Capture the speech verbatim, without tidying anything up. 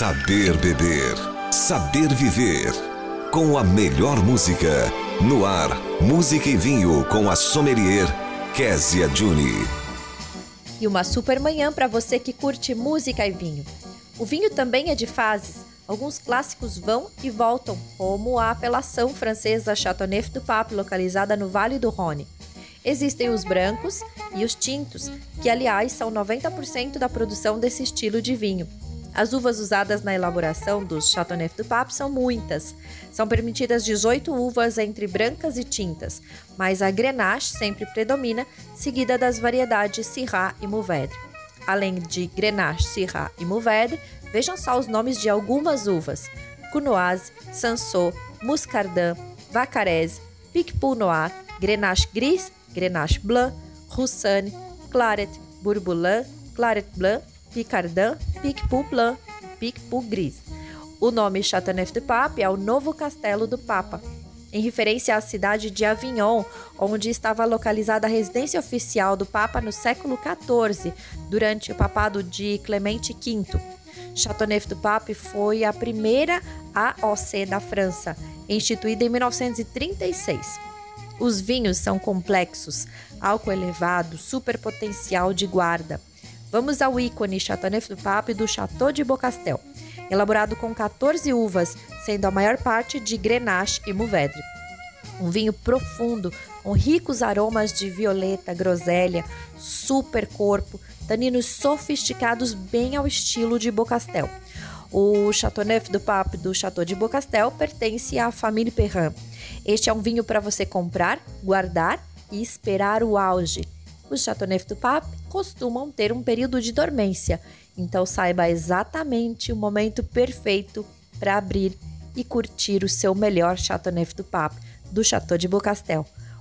Saber beber, saber viver. Com a melhor música. No ar, música e vinho com a sommelier Kézia Juni. E uma super manhã para você que curte música e vinho. O vinho também é de fases. Alguns clássicos vão e voltam, como a apelação francesa Châteauneuf du Pape, localizada no Vale do Rhône. Existem os brancos e os tintos, que aliás são noventa por cento da produção desse estilo de vinho. As uvas usadas na elaboração dos Châteauneuf du Pape são muitas. São permitidas dezoito uvas entre brancas e tintas, mas a Grenache sempre predomina, seguida das variedades Syrah e Mourvèdre. Além de Grenache, Syrah e Mourvèdre, vejam só os nomes de algumas uvas: Cunoise, Cinsault, Muscardin, Vacarese, Picpoul Noir, Grenache Gris, Grenache Blanc, Roussanne, Claret, Bourboulogne, Claret Blanc, Picardin, Picpoul Blanc e Picpoul Gris. O nome Châteauneuf du Pape é o novo castelo do Papa, em referência à cidade de Avignon, onde estava localizada a residência oficial do Papa no século quatorze, durante o papado de Clemente quinto. Châteauneuf du Pape foi a primeira A O C da França, instituída em mil novecentos e trinta e seis. Os vinhos são complexos, álcool elevado, super potencial de guarda. Vamos ao ícone Châteauneuf du Pape do Château de Beaucastel, elaborado com catorze uvas, sendo a maior parte de Grenache e Mourvèdre. Um vinho profundo, com ricos aromas de violeta, groselha, super corpo, taninos sofisticados bem ao estilo de Beaucastel. O Châteauneuf du Pape do Château de Beaucastel pertence à família Perrin. Este é um vinho para você comprar, guardar e esperar o auge. Os Châteauneuf du Pape costumam ter um período de dormência, então saiba exatamente o momento perfeito para abrir e curtir o seu melhor Châteauneuf du Pape do Château de Beaucastel.